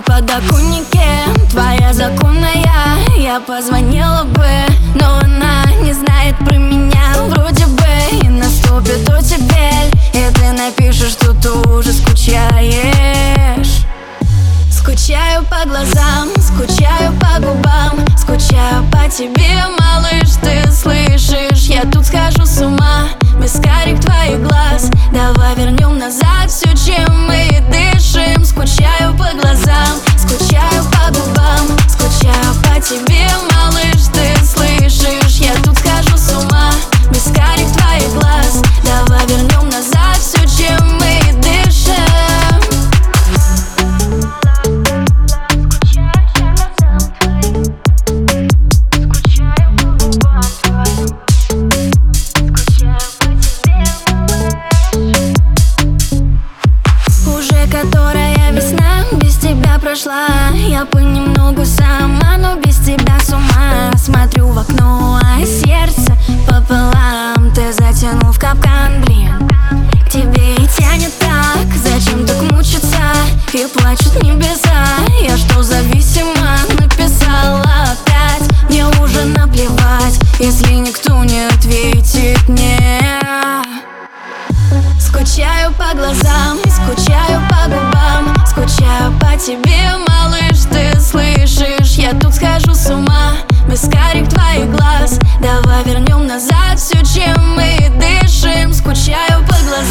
на подоконнике, твоя законная. Я позвонила бы, но она не знает про меня вроде бы. И наступит оттепель, и ты напишешь, что ты уже скучаешь. Скучаю по глазам, скучаю по губам, скучаю по тебе, малыш, ты слышишь? Я тут схожу с ума, без карих твоих глаз. Давай вернем назад все, чем мы дышим. Скучаю по глазам, скучаю по губам, скучаю по тебе, малыш, ты слышишь? Я тут схожу с ума, без карих твоих глаз. Давай вернем назад все, чем мы дышим. Которая весна без тебя прошла. Я понемногу сама, но без тебя с ума. Смотрю в окно, а сердце пополам. Ты затянул в капкан, блин. К тебе и тянет так. Зачем так мучиться? И плачут небеса. Я что, зависима? Написала опять. Мне уже наплевать, если никто не ответит мне. Скучаю по глазам, скучаю по губам, скучаю по тебе, малыш, ты слышишь? Я тут схожу с ума, без карих твоих глаз. Давай вернем назад все, чем мы дышим. Скучаю по глазам.